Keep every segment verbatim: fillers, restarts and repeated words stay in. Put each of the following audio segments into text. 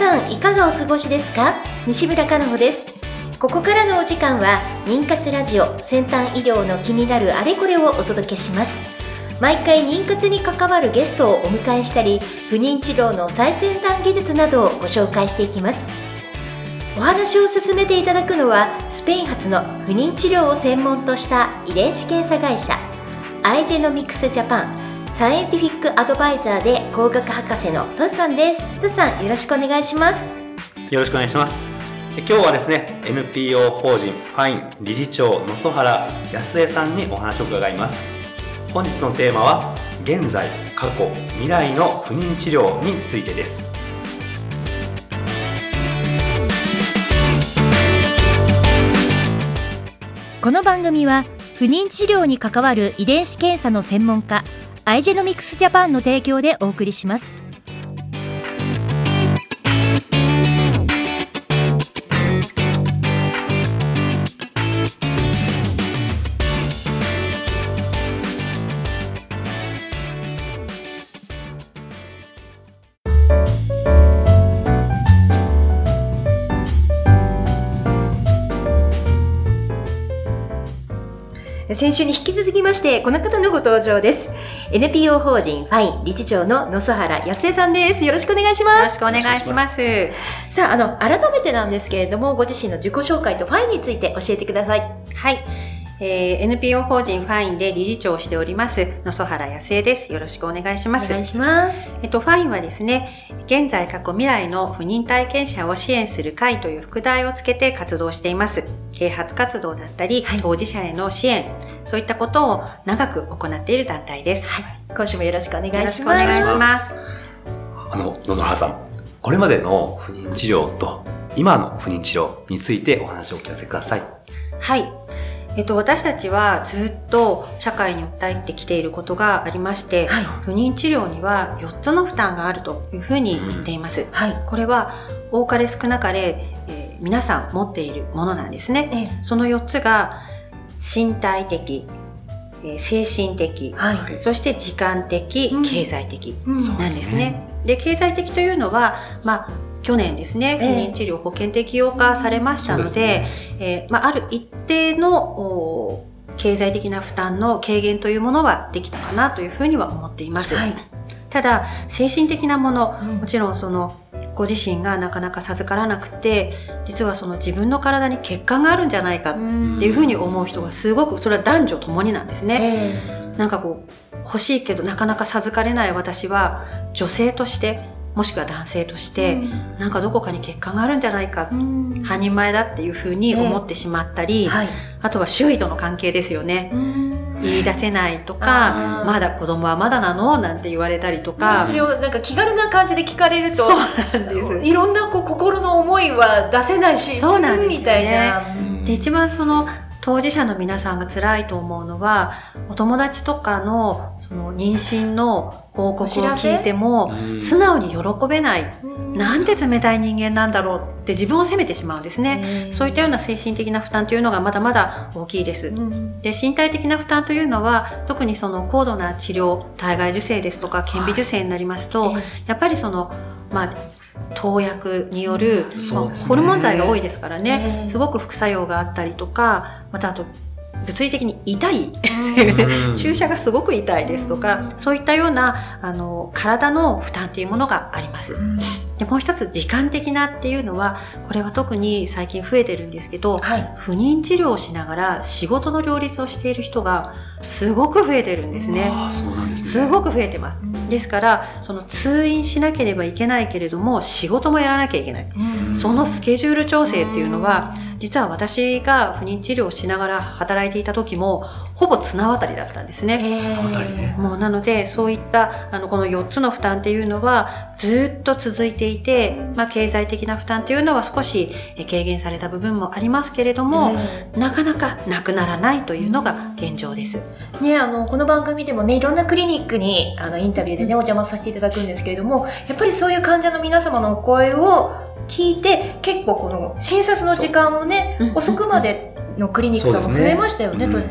さんいかがお過ごしですか？西村かなほです。ここからのお時間は妊活ラジオ、先端医療の気になるあれこれをお届けします。毎回妊活に関わるゲストをお迎えしたり、不妊治療の最先端技術などをご紹介していきます。お話を進めていただくのは、スペイン発の不妊治療を専門とした遺伝子検査会社アイジェノミクスジャパンサイエンティフィックアドバイザーで工学博士のトシさんです。トシさん、よろしくお願いします。 よろしくお願いします。今日はですね エヌピーオー 法人ファイン理事長野曽原康江さんにお話を伺います。本日のテーマは現在、過去、未来の不妊治療についてです。 この番組は不妊治療に関わる遺伝子検査の専門家アイジェノミクスジャパンの提供でお送りします。先週に引き続きましてこの方のご登場です。 エヌピーオー 法人ファイン理事長の野曽原康江さんです。よろしくお願いします。 よろしくお願いします。 さあ、あの改めてなんですけれども、ご自身の自己紹介とファインについて教えてください。 はい、えー、エヌピーオー 法人ファインで理事長をしております野曽原康江です。よろしくお願いします。 お願いします。 えっと、ファインはですね、現在、過去、未来の不妊体験者を支援する会という副題をつけて活動しています。啓発活動だったり、はい、当事者への支援、そういったことを長く行っている団体です。はい、 今週もよろしくお願いします。 よろしくお願いします。 あの、野々原さん、これまでの不妊治療と今の不妊治療についてお話をお聞かせください。 はい。えっと、私たちはずっと社会に訴えてきていることがありまして、はい、不妊治療にはよっつの負担があるというふうに言っています。うん、はい、これは多かれ少なかれ、えー、皆さん持っているものなんですね。ええ、そのよっつが身体的、えー、精神的、はい、そして時間的、うん、経済的なんですね。うん、で、経済的というのは、まあ去年ですね、不妊治療保険適用化されましたので、えーえーまあ、ある一定の経済的な負担の軽減というものはできたかなというふうには思っています。はい、ただ、精神的なもの、もちろんそのご自身がなかなか授からなくて、実はその自分の体に欠陥があるんじゃないかっていうふうに思う人がすごく、それは男女ともになんですね。えー、なんかこう、欲しいけどなかなか授かれない私は女性として、もしくは男性として、うん、なんかどこかに欠陥があるんじゃないか、うん、半人前だっていうふうに思ってしまったり、えーはい、あとは周囲との関係ですよね。うん、言い出せないとか、まだ子供はまだなのなんて言われたりとか、 それをなんか気軽な感じで聞かれると、 そうなんです。 いろんなこう心の思いは出せないし、 そうなんですよね。 みたいな。 で、一番その当事者の皆さんが辛いと思うのは、お友達とかのその妊娠の報告を聞いても素直に喜べない、なんて冷たい人間なんだろうって自分を責めてしまうんですね。そういったような精神的な負担というのがまだまだ大きいです。で、身体的な負担というのは、特にその高度な治療、体外受精ですとか顕微授精になりますと、やっぱりそのまあ投薬による、うんまあ、ホルモン剤が多いですからね、すごく副作用があったりとか、またあと物理的に痛い、うん、注射がすごく痛いですとか、そういったようなあの体の負担っていうものがあります。うん、でもう一つ時間的なっていうのは、これは特に最近増えてるんですけど、はい、不妊治療をしながら仕事の両立をしている人がすごく増えてるんですね。 あ、そうなんですね。 すごく増えてます。ですからその通院しなければいけないけれども仕事もやらなきゃいけない、うん、そのスケジュール調整っていうのは、実は私が不妊治療をしながら働いていた時もほぼ綱渡りだったんですね。 綱渡りね。 もうなので、そういったあのこのよっつの負担っていうのはずっと続いていて、まあ、経済的な負担っていうのは少し軽減された部分もありますけれども、なかなかなくならないというのが現状です。 ね、あのこの番組でもね、いろんなクリニックにあのインタビューでね、お邪魔させていただくんですけれども、やっぱりそういう患者の皆様のお声を聞いて、結構この診察の時間をね、遅くまでのクリニックさんも増えましたよね、トシさん。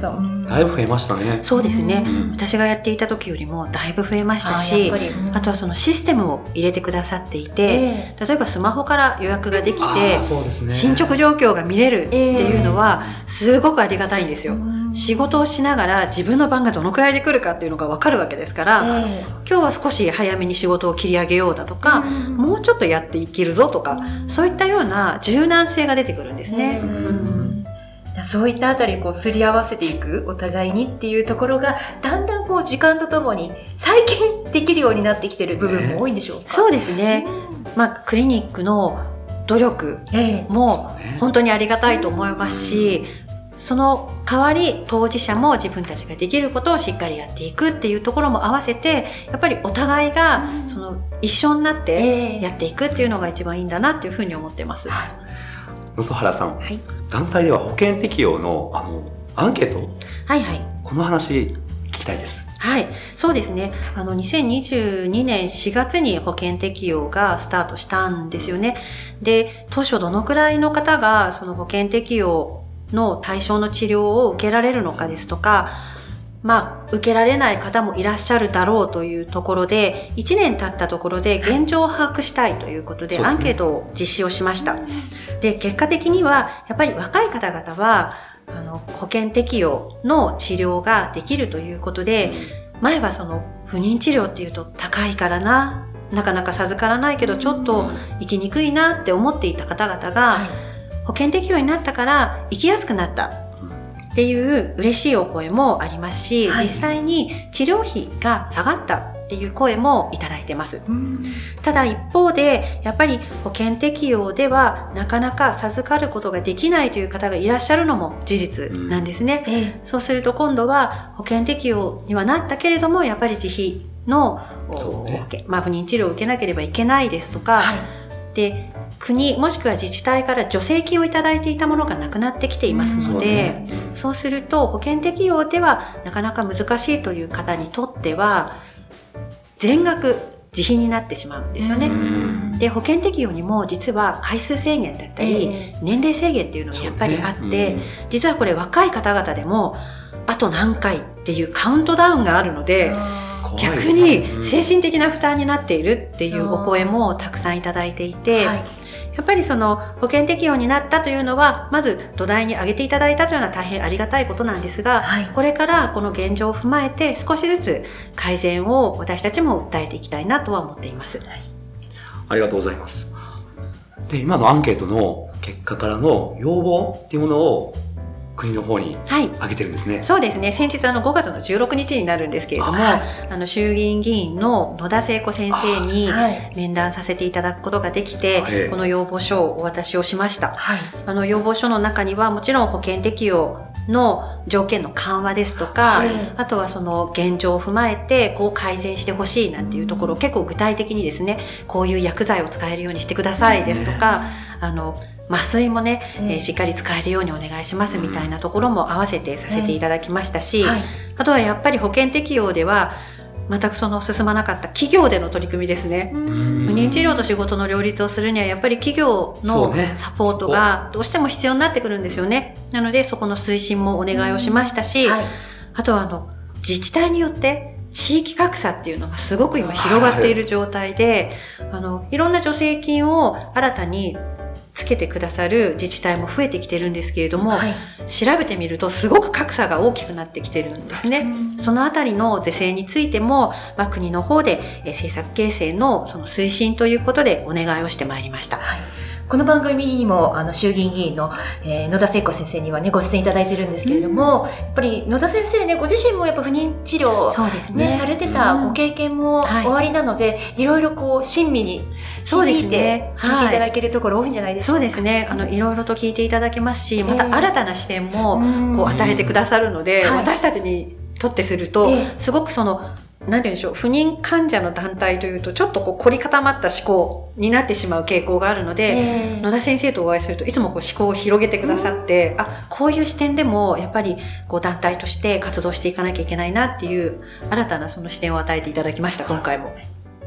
だいぶ増えましたね。 そうですね、 うん、 私がやっていた時よりもだいぶ増えましたし、 あ, うん、あとはそのシステムを入れてくださっていて、えー、例えばスマホから予約ができて、ね、進捗状況が見れるっていうのはすごくありがたいんですよ、えー、仕事をしながら自分の番がどのくらいで来るかっていうのが分かるわけですから、えー、今日は少し早めに仕事を切り上げようだとか、うん、もうちょっとやっていけるぞとか、うん、そういったような柔軟性が出てくるんですね、うんうん、 そういったあたりこうすり合わせていくお互いにっていうところがだんだんこう時間とともに最近できるようになってきてる部分も多いんでしょうか。 えー、そうですね、うん、まあ、クリニックの努力も本当にありがたいと思いますし、その代わり当事者も自分たちができることをしっかりやっていくっていうところも合わせて、やっぱりお互いがその一緒になってやっていくっていうのが一番いいんだなっていうふうに思ってます。はい、 野曽原さん、 はい、 団体では保険適用のあのアンケート、 はいはい、 この話聞きたいです。 はい、そうですね。あのにせんにじゅうにねんしがつに保険適用がスタートしたんですよね。で、当初どのくらいの方がその保険適用の対象の治療を受けられるのかですとか、まあ、受けられない方もいらっしゃるだろうというところで、いちねん経ったところで現状を把握したいということで、アンケートを実施をしました。で、結果的には、やっぱり若い方々は、あの、保険適用の治療ができるということで、前はその、不妊治療っていうと高いからな、なかなか授からないけど、ちょっと生きにくいなって思っていた方々が、はい、保険適用になったから生きやすくなったっていう嬉しいお声もありますし、はい、実際に治療費が下がったっていう声もいただいてます。ただ一方でやっぱり保険適用ではなかなか授かることができないという方がいらっしゃるのも事実なんですね、うんええ、そうすると今度は保険適用にはなったけれどもやっぱり自費の、ね、まあ、不妊治療を受けなければいけないですとか、はい、で国もしくは自治体から助成金をいただいていたものがなくなってきていますので、うん そうね、そうすると保険適用ではなかなか難しいという方にとっては全額自費になってしまうんですよね。で、保険適用にも実は回数制限だったり、えー、年齢制限っていうのがやっぱりあって、ね、実はこれ若い方々でもあと何回っていうカウントダウンがあるので、逆に精神的な負担になっているっていうお声もたくさんいただいていて、はい、やっぱりその保険適用になったというのはまず土台に上げていただいたというのは大変ありがたいことなんですが、はい、これからこの現状を踏まえて少しずつ改善を私たちも訴えていきたいなとは思っています。はい、 ありがとうございます。で、今のアンケートの結果からの要望っていうものを国の方に上げてるんですね。 はい、そうですね。先日あのごがつのじゅうろくにちになるんですけれども、あ、はい、あの衆議院議員の野田聖子先生に面談させていただくことができて、はい、この要望書をお渡しをしました。はい、あの要望書の中にはもちろん保険適用の条件の緩和ですとか、はい、あとはその現状を踏まえてこう改善してほしいなんていうところを結構具体的にですね、こういう薬剤を使えるようにしてくださいですとか、ね、あの麻酔もね、えー、しっかり使えるようにお願いしますみたいなところも合わせてさせていただきましたし、はい、あとはやっぱり保険適用では全くその進まなかった企業での取り組みですね。不妊治療と仕事の両立をするにはやっぱり企業のサポートがどうしても必要になってくるんですよね。なのでそこの推進もお願いをしましたし、はい、あとはあの自治体によって地域格差っていうのがすごく今広がっている状態で、あのいろんな助成金を新たにつけてくださる自治体も増えてきてるんですけれども、はい、調べてみるとすごく格差が大きくなってきてるんですね。そのあたりの是正についても、まあ、国の方でえ政策形成のその推進ということでお願いをしてまいりました。 はい、この番組にもあの衆議院議員の、えー、野田聖子先生にはねご出演いただいてるんですけれども、うん、やっぱり野田先生ねご自身もやっぱ不妊治療、 そうですね、 ね、されてたご経験もおありなので、はい、いろいろこう親身に聞いて、聞いていただけるところ多いんじゃないでしょうか。 そうですね、あのいろいろと聞いていただけますし、また新たな視点もこう与えてくださるので、うん、私たちにとってすると、すごくそのなんて言うんでしょう、不妊患者の団体というとちょっとこう凝り固まった思考になってしまう傾向があるので、野田先生とお会いするといつもこう思考を広げてくださって、うん、あ、こういう視点でもやっぱりこう団体として活動していかなきゃいけないなっていう新たなその視点を与えていただきました。今回も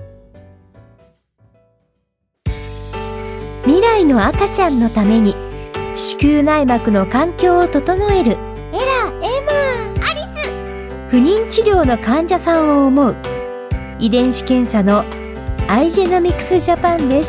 未来の赤ちゃんのために子宮内膜の環境を整えるエラエマーあり不妊治療の患者さんを思う遺伝子検査のアイジェノミクスジャパンです。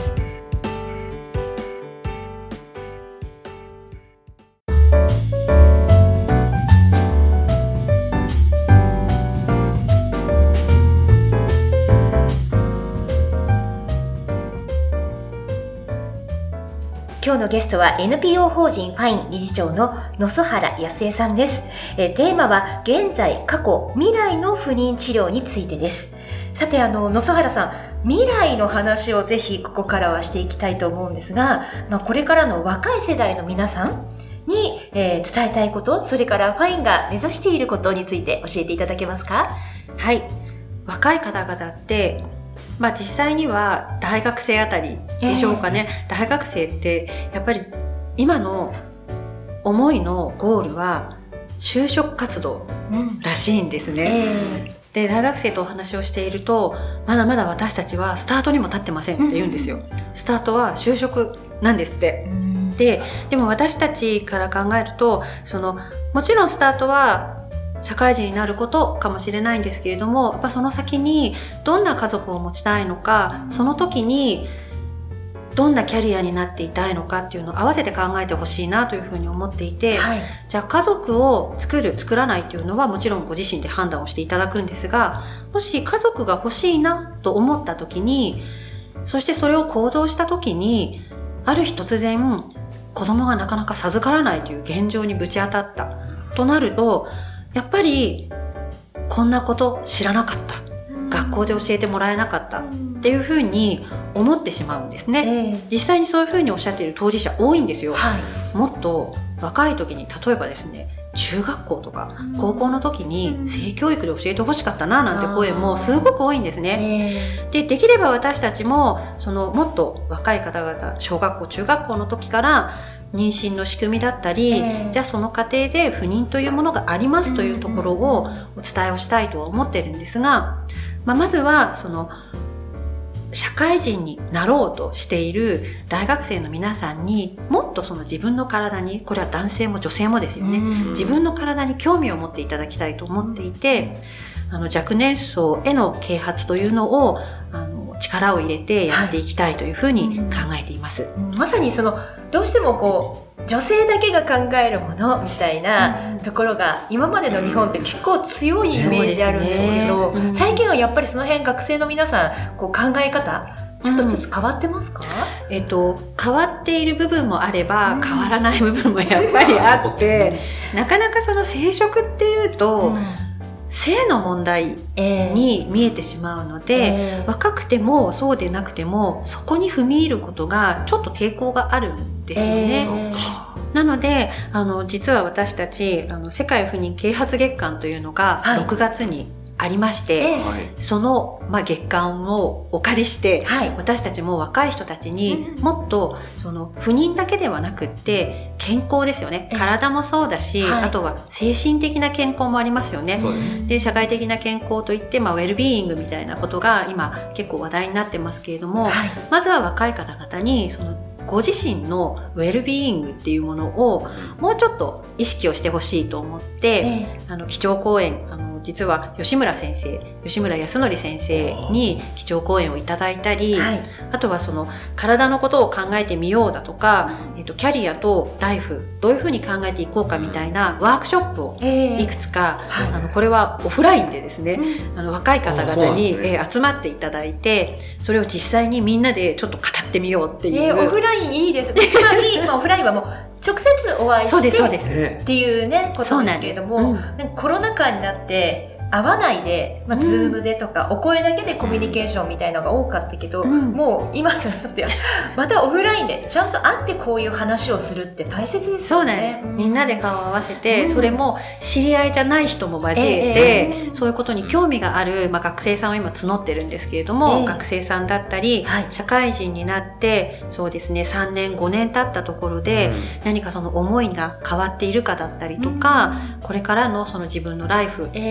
今日のゲストは エヌピーオー 法人ファイン理事長の野曽原康江さんです。えー、テーマは現在、過去、未来の不妊治療についてです。さて、あの野曽原さん、未来の話をぜひここからはしていきたいと思うんですが、まあ、これからの若い世代の皆さんに、えー、伝えたいこと、それからファインが目指していることについて教えていただけますか？ はい、若い方々ってまあ、実際には大学生あたりでしょうかね、えー、大学生ってやっぱり今の思いのゴールは就職活動らしいんですね、うんえー、で大学生とお話をしていると、まだまだ私たちはスタートにも立ってませんって言うんですよ、うん、スタートは就職なんですって、うん、で, でも私たちから考えると、そのもちろんスタートは社会人になることかもしれないんですけれども、やっぱその先にどんな家族を持ちたいのか、その時にどんなキャリアになっていたいのかっていうのを合わせて考えてほしいなというふうに思っていて、はい、じゃあ家族を作る作らないっていうのはもちろんご自身で判断をしていただくんですが、もし家族が欲しいなと思った時に、そしてそれを行動した時に、ある日突然子供がなかなか授からないという現状にぶち当たったとなると、やっぱりこんなこと知らなかった、学校で教えてもらえなかったっていうふうに思ってしまうんですね、えー、実際にそういうふうにおっしゃっている当事者多いんですよ、はい、もっと若い時に、例えばですね、中学校とか高校の時に性教育で教えてほしかったななんて声もすごく多いんですね、えー、で, できれば私たちもそのもっと若い方々、小学校中学校の時から妊娠の仕組みだったり、えー、じゃあその過程で不妊というものがありますというところをお伝えをしたいとは思ってるんですが、まあ、まずはその社会人になろうとしている大学生の皆さんに、もっとその自分の体に、これは男性も女性もですよね、自分の体に興味を持っていただきたいと思っていて、あの若年層への啓発というのをあの力を入れてやっていきたいというふうに考えています、はい、 うん、まさにそのどうしてもこう女性だけが考えるものみたいなところが今までの日本って結構強いイメージあるんですけど、うん、最近はやっぱりその辺学生の皆さんこう考え方ちょっとずつ変わってますか？ うん、えっと、変わっている部分もあれば、うん、変わらない部分もやっぱりあって、うん、なかなかその生殖っていうと、うん、性の問題に見えてしまうので、えー、若くてもそうでなくてもそこに踏み入ることがちょっと抵抗があるんですよね、えー、なのであの実は私たちあの世界不妊啓発月間というのがろくがつにありまして、はい、その、まあ、月間をお借りして、はい、私たちも若い人たちにもっとその不妊だけではなくって健康ですよね、体もそうだし、はい、あとは精神的な健康もありますよね。で社会的な健康といって、まあ、ウェルビーイングみたいなことが今結構話題になってますけれども、はい、まずは若い方々にそのご自身のウェルビーイングっていうものをもうちょっと意識をしてほしいと思って、えー、あの基調講演あの実は吉村先生吉村康則先生に基調講演をいただいたり、はい、あとはその体のことを考えてみようだとか、えっと、キャリアとライフどういうふうに考えていこうかみたいなワークショップをいくつか、えーはい、あのこれはオフラインでですね、うん、あの若い方々に、ねえー、集まっていただいて、それを実際にみんなでちょっと語ってみようっていう、 えー、オフラインいいですね。つまり、まあ、オフラインはもう直接お会いしてっていうねことなんですけれども、うん、コロナ禍になって会わないで、まあ、ズームでとか、うん、お声だけでコミュニケーションみたいなのが多かったけど、うん、もう今となってはまたオフラインでちゃんと会ってこういう話をするって大切ですよね。 そうなんです、うん、みんなで顔を合わせて、うん、それも知り合いじゃない人も交えて、えー、そういうことに興味がある、まあ、学生さんを今募ってるんですけれども、えー、学生さんだったり、はい、社会人になってそうですねさんねんごねん経ったところで、うん、何かその思いが変わっているかだったりとか、うん、これからのその自分のライフ、えー、キャリア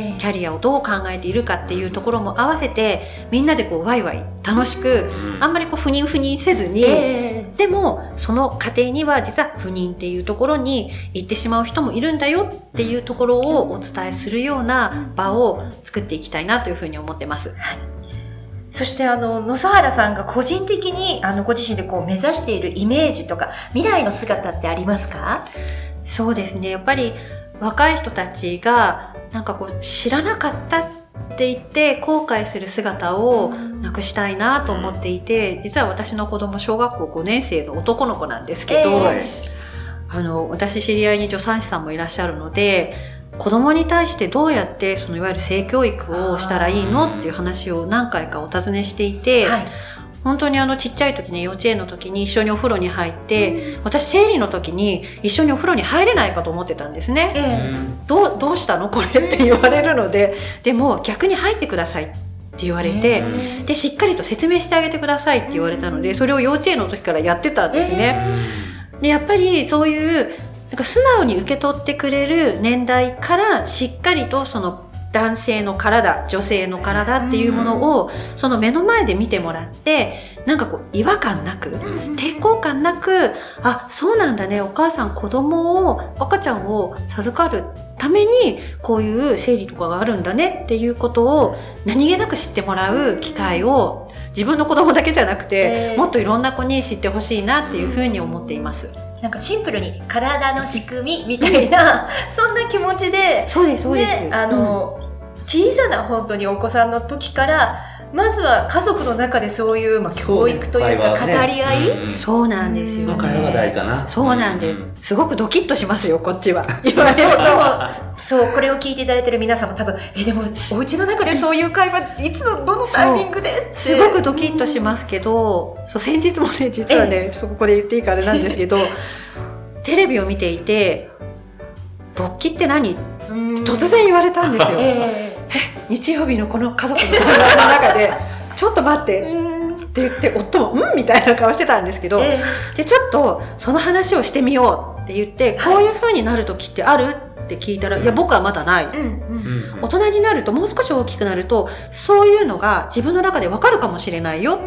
アをどう考えているかっていうところも合わせてみんなでこうワイワイ楽しく、うん、あんまりこう不妊不妊せずに、えー、でもその過程には実は不妊っていうところに行ってしまう人もいるんだよっていうところをお伝えするような場を作っていきたいなというふうに思ってます。はい、 そしてあの野沢原さんが個人的にあのご自身でこう目指しているイメージとか未来の姿ってありますか？ そうですね、やっぱり若い人たちがなんかこう知らなかったって言って後悔する姿をなくしたいなと思っていて、実は私の子供小学校ごねん生の男の子なんですけど、えー、あの私知り合いに助産師さんもいらっしゃるので、子供に対してどうやってそのいわゆる性教育をしたらいいのっていう話を何回かお尋ねしていて、はい、本当にあのちっちゃい時に幼稚園の時に一緒にお風呂に入って、うん、私生理の時に一緒にお風呂に入れないかと思ってたんですね、えー、どう、どうしたのこれって言われるので、でも逆に入ってくださいって言われて、えー、でしっかりと説明してあげてくださいって言われたので、それを幼稚園の時からやってたんですね、えー、でやっぱりそういうなんか素直に受け取ってくれる年代からしっかりとその男性の体、女性の体っていうものをその目の前で見てもらって、なんかこう違和感なく、抵抗感なく、あ、そうなんだね、お母さん子供を、赤ちゃんを授かるためにこういう生理とかがあるんだねっていうことを何気なく知ってもらう機会を自分の子供だけじゃなくて、えー、もっといろんな子に知ってほしいなっていうふうに思っています。 なんかシンプルに体の仕組みみたいなそんな気持ちで、 そうですそうです、 ね、あの、うん、小さな本当にお子さんの時からまずは家族の中でそういう、まあ、教育というか語り合い、 ね、うん、そうなんですよ、ね、 その会話が大事かな。 そうなんです、うん、すごくドキッとしますよこっちはそう、でもそうこれを聞いていただいている皆さんも多分えでもお家の中でそういう会話いつのどのタイミングでってすごくドキッとしますけど、そう先日もね実はねちょっとここで言っていいからなんですけどテレビを見ていて勃起って何突然言われたんですよ、えー、日曜日のこの家族の会話の中でちょっと待ってって言って夫もうんみたいな顔してたんですけど、えー、でちょっとその話をしてみようって言って、はい、こういう風になる時ってあるって聞いたら、いや僕はまだない、うんうん、大人になるともう少し大きくなるとそういうのが自分の中で分かるかもしれないよ、うん、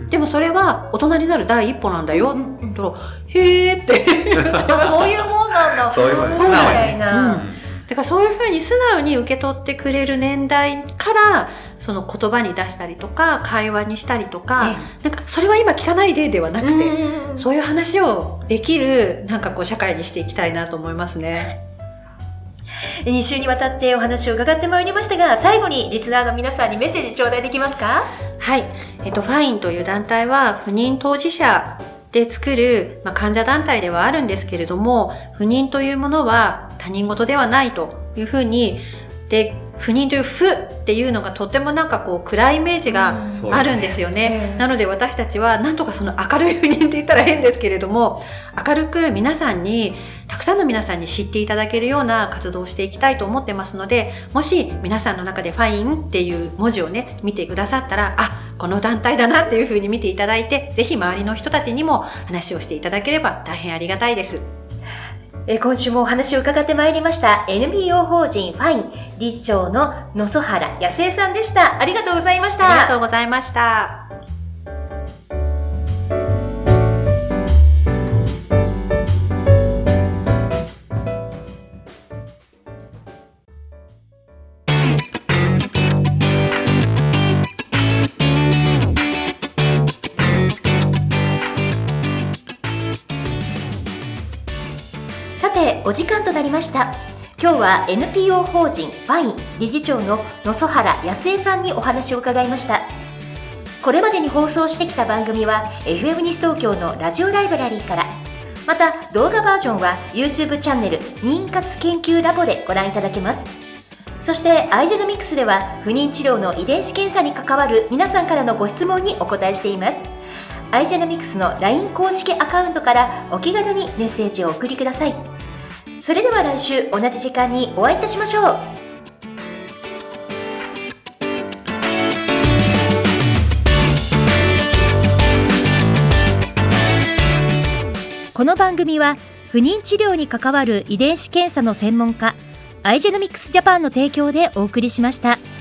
でもそれは大人になる第一歩なんだよ、うんうん、とへーってそういうもんなんだそういうもんそうみたいな、 うんだからそういうふうに素直に受け取ってくれる年代からその言葉に出したりとか会話にしたりとか、なんかそれは今聞かないでではなくて、そういう話をできるなんかこう社会にしていきたいなと思いますね。 に週にわたってお話を伺ってまいりましたが、最後にリスナーの皆さんにメッセージ頂戴できますか？ はい、えっと、ファインという団体は不妊当事者で作る、まあ、患者団体ではあるんですけれども、不妊というものは他人事ではないというふうに、で不妊という不っていうのがとてもなんかこう暗いイメージがあるんですよね、うん、なので私たちはなんとかその明るい不妊って言ったら変ですけれども、明るく皆さんにたくさんの皆さんに知っていただけるような活動をしていきたいと思ってますので、もし皆さんの中でファインっていう文字をね見てくださったら、あ、この団体だなっていうふうに見ていただいて、ぜひ周りの人たちにも話をしていただければ大変ありがたいです。 え今週もお話を伺ってまいりました エヌピーオー 法人ファイン理事長の野曽原康江さんでした。ありがとうございました。 ありがとうございました。 お時間となりました。今日は エヌピーオー 法人ファイン理事長の野曽原康江さんにお話を伺いました。これまでに放送してきた番組は エフエム 西東京のラジオライブラリーから、また動画バージョンは YouTube チャンネル妊活研究ラボでご覧いただけます。そしてアイジェノミクスでは不妊治療の遺伝子検査に関わる皆さんからのご質問にお答えしています。アイジェノミクスの ライン 公式アカウントからお気軽にメッセージをお送りください。それでは来週同じ時間にお会いいたしましょう。 この番組は不妊治療に関わる遺伝子検査の専門家アイジェノミクスジャパンの提供でお送りしました。